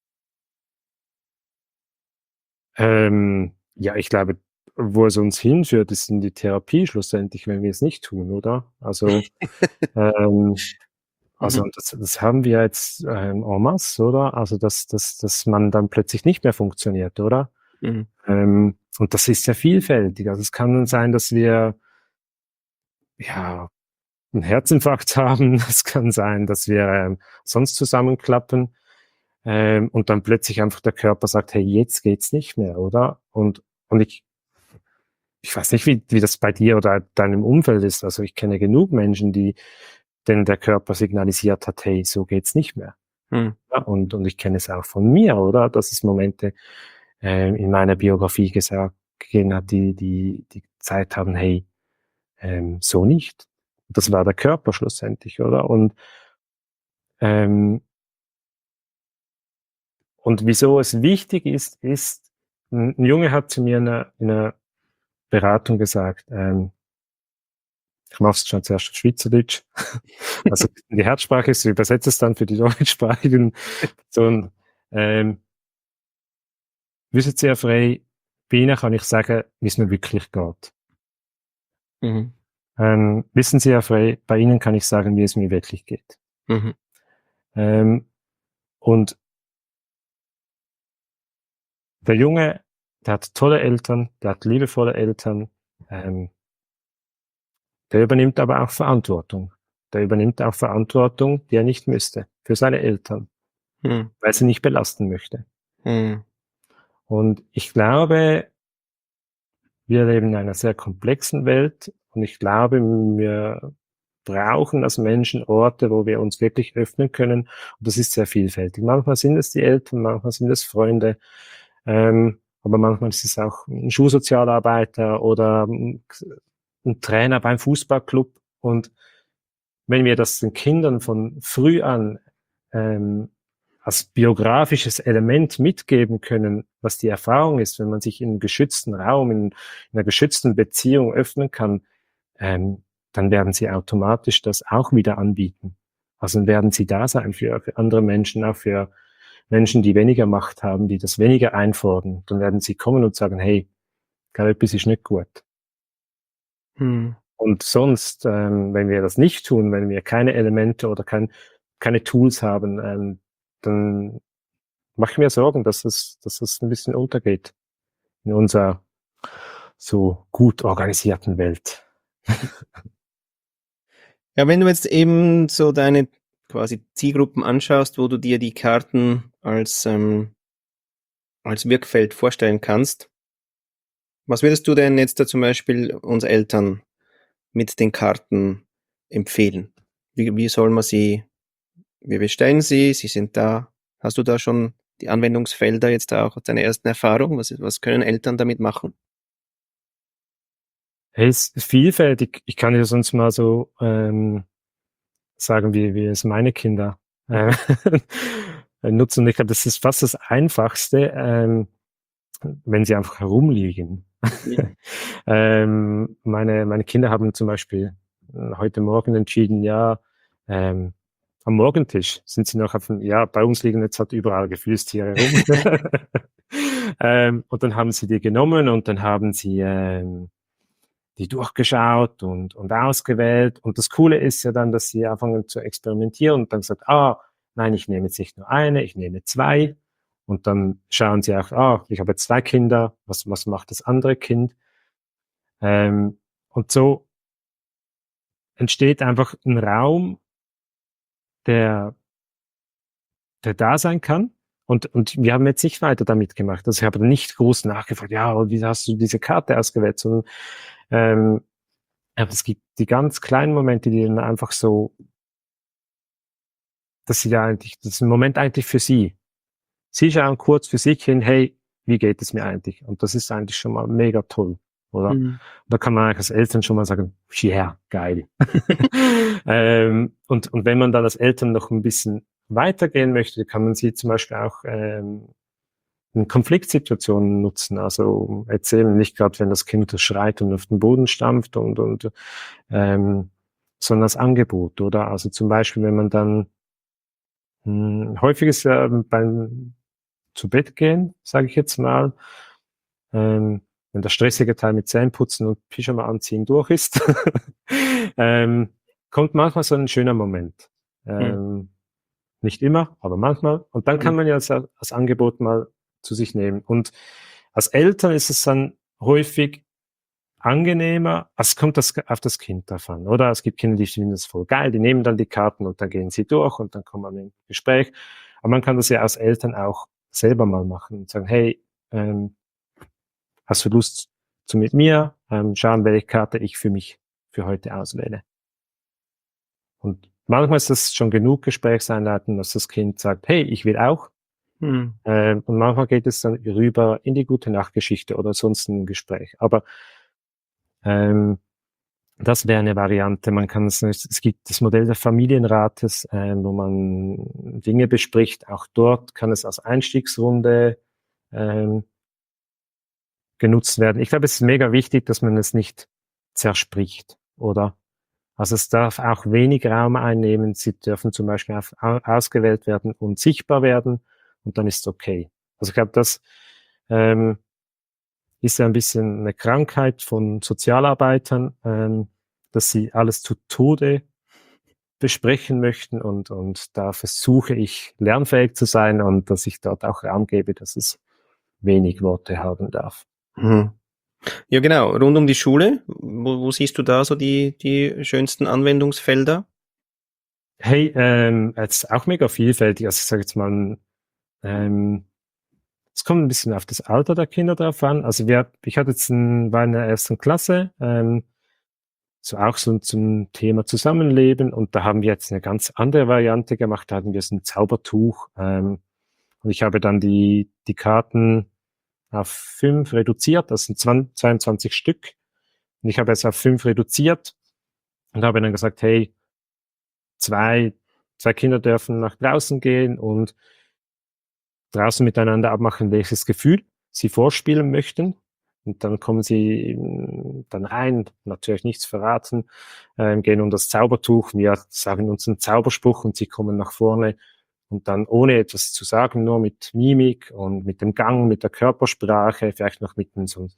Ähm, ja, ich glaube, wo es uns hinführt, ist in die Therapie schlussendlich, wenn wir es nicht tun, oder? Also, ähm, also Mhm. das, das haben wir jetzt ähm, en masse, oder? Also, dass, dass, dass man dann plötzlich nicht mehr funktioniert, oder? Mhm. Ähm, und das ist ja vielfältig. Also es kann sein, dass wir ja einen Herzinfarkt haben. Es kann sein, dass wir ähm, sonst zusammenklappen. Ähm, und dann plötzlich einfach der Körper sagt, hey, jetzt geht's nicht mehr, oder? Und, und ich, ich weiß nicht, wie, wie das bei dir oder deinem Umfeld ist. Also ich kenne genug Menschen, die, denen der Körper signalisiert hat, hey, so geht's nicht mehr. Mhm. Ja, und, und ich kenne es auch von mir, oder? Dass es Momente ähm, in meiner Biografie gesagt gegeben hat, die, die, die Zeit haben, hey, ähm, so nicht. Das war der Körper schlussendlich, oder? Und, ähm, und wieso es wichtig ist, ist, ein ein Junge hat zu mir in einer, in einer Beratung gesagt, ähm, ich mache es schon zuerst auf Schweizerdeutsch, also die Herzsprache ist, ich übersetze es dann für die deutschsprachigen Personen. Ähm, wissen Sie, Herr Frey, bei Ihnen kann ich sagen, wie es mir wirklich geht. Mhm. Ähm, wissen Sie, Herr Frey, bei Ihnen kann ich sagen, wie es mir wirklich geht. Mhm. Ähm, und der Junge, der hat tolle Eltern, der hat liebevolle Eltern, ähm, der übernimmt aber auch Verantwortung. Der übernimmt auch Verantwortung, die er nicht müsste, für seine Eltern, Mhm. weil sie nicht belasten möchte. Mhm. Und ich glaube, wir leben in einer sehr komplexen Welt und ich glaube, wir brauchen als Menschen Orte, wo wir uns wirklich öffnen können. Und das ist sehr vielfältig. Manchmal sind es die Eltern, manchmal sind es Freunde, ähm, aber manchmal ist es auch ein Schulsozialarbeiter oder ein Trainer beim Fußballclub. Und wenn wir das den Kindern von früh an ähm, als biografisches Element mitgeben können, was die Erfahrung ist, wenn man sich in einem geschützten Raum, in, in einer geschützten Beziehung öffnen kann, ähm, dann werden sie automatisch das auch wieder anbieten. Also dann werden sie da sein für, für andere Menschen, auch für Menschen, die weniger Macht haben, die das weniger einfordern. Dann werden sie kommen und sagen, hey, glaube, etwas ist nicht gut. Hm. Und sonst, ähm, wenn wir das nicht tun, wenn wir keine Elemente oder kein, keine Tools haben, ähm, dann mache ich mir Sorgen, dass es, dass es ein bisschen untergeht in unserer so gut organisierten Welt. Ja, wenn du jetzt eben so deine quasi Zielgruppen anschaust, wo du dir die Karten als, ähm, als Wirkfeld vorstellen kannst, was würdest du denn jetzt da zum Beispiel uns Eltern mit den Karten empfehlen? Wie, wie soll man sie, wir bestellen sie, sie sind da. Hast du da schon die Anwendungsfelder jetzt auch, deine ersten Erfahrungen? Was, was können Eltern damit machen? Hey, es ist vielfältig. Ich kann dir sonst mal so ähm, sagen, wie, wie es meine Kinder äh, nutzen. Und ich glaube, das ist fast das Einfachste, ähm, wenn sie einfach herumliegen. Ja. ähm, meine, meine Kinder haben zum Beispiel heute Morgen entschieden, ja, ähm, am Morgentisch sind sie noch auf dem, ja, bei uns liegen jetzt halt überall Gefühlstiere rum. ähm, und dann haben sie die genommen und dann haben sie ähm, die durchgeschaut und, und ausgewählt. Und das Coole ist ja dann, dass sie anfangen zu experimentieren und dann sagt, ah, nein, ich nehme jetzt nicht nur eine, ich nehme zwei. Und dann schauen sie auch, ah, ich habe jetzt zwei Kinder, was, was macht das andere Kind? Ähm, und so entsteht einfach ein Raum, der, der da sein kann. Und, und wir haben jetzt nicht weiter damit gemacht. Also ich habe nicht groß nachgefragt, ja, aber wie hast du diese Karte ausgewählt? Sondern, ähm, aber es gibt die ganz kleinen Momente, die dann einfach so, dass sie da eigentlich, das ist ein Moment eigentlich für sie. Sie schauen kurz für sich hin, hey, wie geht es mir eigentlich? Und das ist eigentlich schon mal mega toll, oder? Mhm. Da kann man eigentlich als Eltern schon mal sagen, yeah, geil. ähm, und, und wenn man dann als Eltern noch ein bisschen weitergehen möchte, kann man sie zum Beispiel auch ähm, in Konfliktsituationen nutzen. Also erzählen, nicht gerade, wenn das Kind schreit und auf den Boden stampft und, und ähm, sondern als Angebot, oder? Also zum Beispiel, wenn man dann mh, häufig ist ja beim zu Bett gehen, sage ich jetzt mal, ähm, wenn der stressige Teil mit Zähneputzen und Pyjama anziehen durch ist, ähm, kommt manchmal so ein schöner Moment. Mhm. Ähm, nicht immer, aber manchmal. Und dann kann man ja als, als Angebot mal zu sich nehmen. Und als Eltern ist es dann häufig angenehmer, es kommt das auf das Kind drauf an, oder? Es gibt Kinder, die finden das voll geil, die nehmen dann die Karten und dann gehen sie durch und dann kommt man in Gespräch. Aber man kann das ja als Eltern auch selber mal machen und sagen, hey, ähm, hast du Lust zu mit mir ähm, schauen, welche Karte ich für mich für heute auswähle? Und manchmal ist das schon genug Gesprächseinleiten, dass das Kind sagt, hey, ich will auch. Mhm. Ähm, und manchmal geht es dann rüber in die gute Nachtgeschichte oder sonst ein Gespräch. Aber ähm, das wäre eine Variante. Man kann es, es gibt das Modell des Familienrates, äh, wo man Dinge bespricht. Auch dort kann es als Einstiegsrunde ähm, genutzt werden. Ich glaube, es ist mega wichtig, dass man es nicht zerspricht, oder? Also es darf auch wenig Raum einnehmen. Sie dürfen zum Beispiel auf, ausgewählt werden und sichtbar werden und dann ist es okay. Also ich glaube, das ähm, ist ja ein bisschen eine Krankheit von Sozialarbeitern, ähm, dass sie alles zu Tode besprechen möchten und, und da versuche ich lernfähig zu sein und dass ich dort auch Raum gebe, dass es wenig Worte haben darf. Mhm. Ja, genau. Rund um die Schule, wo, wo siehst du da so die, die schönsten Anwendungsfelder? Hey, ähm, jetzt auch mega vielfältig. Also ich sage jetzt mal, ähm, es kommt ein bisschen auf das Alter der Kinder drauf an. Also wir, ich hatte jetzt ein, war in der ersten Klasse, ähm, so auch so zum Thema Zusammenleben und da haben wir jetzt eine ganz andere Variante gemacht. Da hatten wir so ein Zaubertuch ähm, und ich habe dann die die Karten auf fünf reduziert. Das sind zweiundzwanzig Stück und ich habe jetzt auf fünf reduziert und habe dann gesagt, hey, zwei zwei Kinder dürfen nach draußen gehen und draußen miteinander abmachen, welches Gefühl sie vorspielen möchten. Und dann kommen sie dann rein, natürlich nichts verraten, äh, gehen um das Zaubertuch, wir sagen uns einen Zauberspruch und sie kommen nach vorne und dann ohne etwas zu sagen, nur mit Mimik und mit dem Gang, mit der Körpersprache, vielleicht noch mit einem so,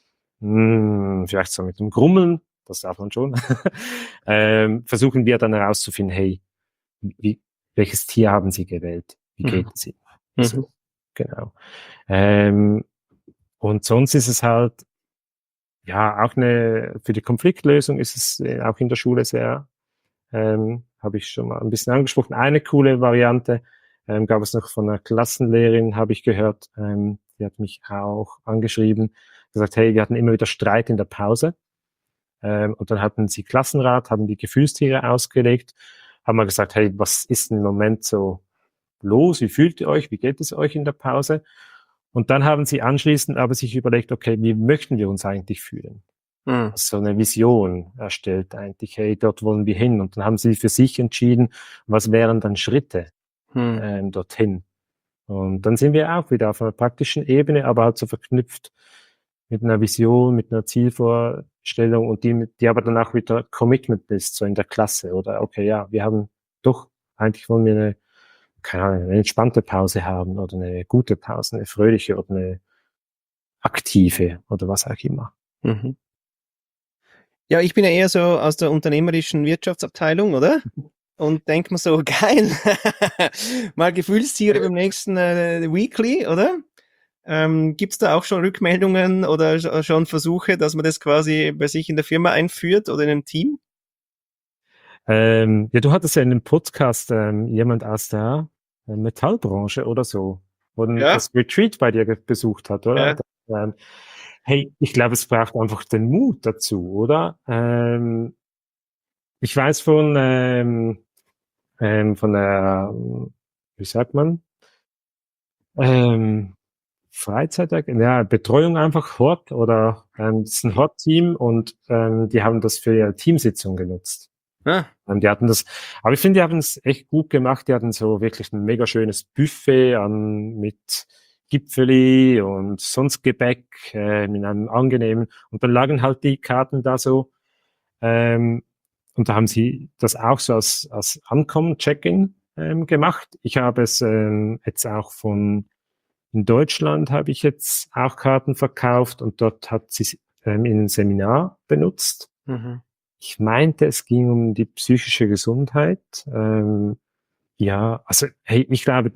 mh, vielleicht so mit dem Grummeln, das darf man schon, ähm, versuchen wir dann herauszufinden, hey, wie, welches Tier haben sie gewählt? Wie geht Mhm. es ihnen? Mhm. So, genau. Ähm, und sonst ist es halt, ja, auch eine, für die Konfliktlösung ist es äh, auch in der Schule sehr, ähm, habe ich schon mal ein bisschen angesprochen. Eine coole Variante ähm, gab es noch von einer Klassenlehrerin, habe ich gehört, ähm, die hat mich auch angeschrieben, gesagt, hey, wir hatten immer wieder Streit in der Pause. Ähm, und dann hatten sie Klassenrat, haben die Gefühlstiere ausgelegt, haben mal gesagt, hey, was ist im Moment so los? Wie fühlt ihr euch? Wie geht es euch in der Pause? Und dann haben sie anschließend aber sich überlegt, okay, wie möchten wir uns eigentlich fühlen? Mhm. Also so eine Vision erstellt eigentlich, hey, dort wollen wir hin. Und dann haben sie für sich entschieden, was wären dann Schritte Mhm. ähm, dorthin. Und dann sind wir auch wieder auf einer praktischen Ebene, aber halt so verknüpft mit einer Vision, mit einer Zielvorstellung und die, die aber dann auch wieder Commitment ist, so in der Klasse. Oder okay, ja, wir haben doch, eigentlich wollen wir eine, keine Ahnung, eine entspannte Pause haben oder eine gute Pause, eine fröhliche oder eine aktive oder was auch immer. Mhm. Ja, ich bin ja eher so aus der unternehmerischen Wirtschaftsabteilung, oder? Und denk mir so, geil, mal Gefühlstiere beim nächsten äh, Weekly, oder? Ähm, gibt's da auch schon Rückmeldungen oder sch- schon Versuche, dass man das quasi bei sich in der Firma einführt oder in einem Team? Ähm, ja, du hattest ja in dem Podcast ähm, jemand aus der äh, Metallbranche oder so, wo Ja, das Retreat bei dir ge- besucht hat, oder? ja. Das, ähm, hey, ich glaube, es braucht einfach den Mut dazu, oder? Ähm, ich weiß von, ähm, ähm, von der, wie sagt man, ähm, Freizeit, ja, Betreuung einfach Hort oder ähm, das ist ein Hort-Team und ähm, die haben das für ihre Teamsitzung genutzt. Ah, Und die hatten das, aber ich finde, die haben es echt gut gemacht. Die hatten so wirklich ein mega schönes Buffet an, mit Gipfeli und sonst Gebäck, äh, in einem angenehmen. Und dann lagen halt die Karten da so, ähm, und da haben sie das auch so als, als Ankommen-Check-in ähm, gemacht. Ich habe es ähm, jetzt auch von, in Deutschland habe ich jetzt auch Karten verkauft und dort hat sie ähm, in einem Seminar benutzt. mhm. Ich meinte, es ging um die psychische Gesundheit. Ähm, ja, also hey, ich glaube,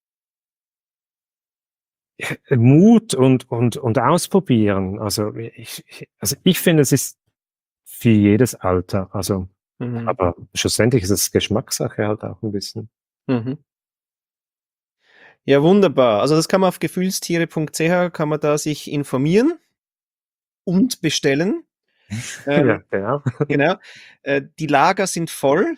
Mut und, und, und ausprobieren. Also ich, ich- also ich finde, es ist für jedes Alter. Also, Mhm. aber schlussendlich ist es Geschmackssache halt auch ein bisschen. Mhm. Ja, wunderbar. Also das kann man auf gefühlstiere punkt c h, kann man da sich informieren und bestellen. Ja, Ähm, genau. genau. Äh, die Lager sind voll.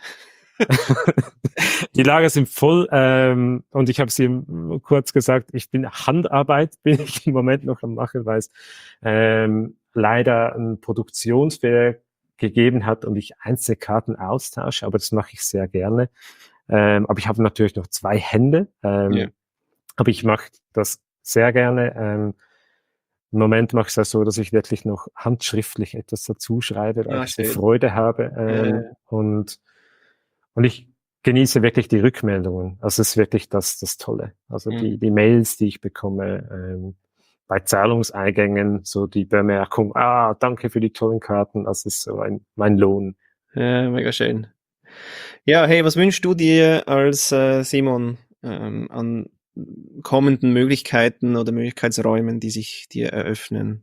Die Lager sind voll ähm, und ich habe es ihm kurz gesagt, ich bin Handarbeit, bin ich im Moment noch am machen, weil es ähm, leider ein Produktionsfehler gegeben hat und ich einzelne Karten austausche, aber das mache ich sehr gerne. Ähm, aber ich habe natürlich noch zwei Hände, Ja. ähm, aber ich mache das sehr gerne. Ähm, Im Moment mache ich es ja so, dass ich wirklich noch handschriftlich etwas dazu schreibe, weil Ah, ich so schön. Freude habe ähm, Äh, und und ich genieße wirklich die Rückmeldungen. Also es ist wirklich das, das Tolle. Also die, mhm. die Mails, die ich bekomme, ähm, bei Zahlungseingängen, so die Bemerkung, ah, danke für die tollen Karten, das ist so ein, mein Lohn. Ja, mega schön. Ja, hey, was wünschst du dir als äh, Simon ähm, an kommenden Möglichkeiten oder Möglichkeitsräumen, die sich dir eröffnen?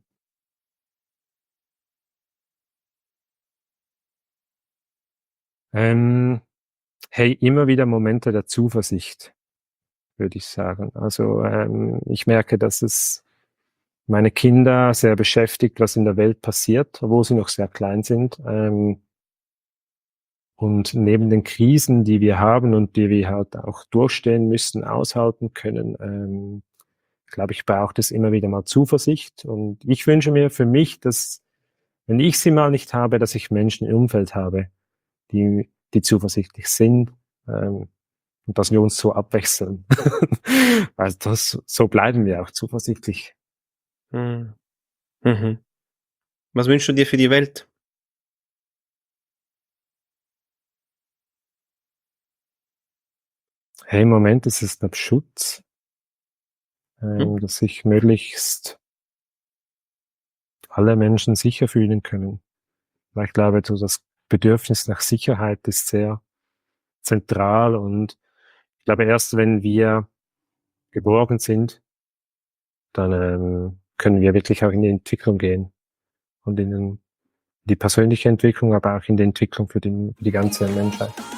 Ähm, hey, immer wieder Momente der Zuversicht, würde ich sagen. Also ähm, ich merke, dass es meine Kinder sehr beschäftigt, was in der Welt passiert, obwohl sie noch sehr klein sind. Ähm, Und neben den Krisen, die wir haben und die wir halt auch durchstehen müssen, aushalten können, ähm, glaube ich, braucht es immer wieder mal Zuversicht. Und ich wünsche mir für mich, dass, wenn ich sie mal nicht habe, dass ich Menschen im Umfeld habe, die, die zuversichtlich sind, ähm, und dass wir uns so abwechseln. Also das, so bleiben wir auch zuversichtlich. Mhm. Mhm. Was wünschst du dir für die Welt? Hey, im Moment ist es, glaube Schutz, Hm? ähm, dass sich möglichst alle Menschen sicher fühlen können. Weil ich glaube, so das Bedürfnis nach Sicherheit ist sehr zentral und ich glaube, erst wenn wir geborgen sind, dann ähm, können wir wirklich auch in die Entwicklung gehen und in den, die persönliche Entwicklung, aber auch in die Entwicklung für, den, für die ganze Menschheit.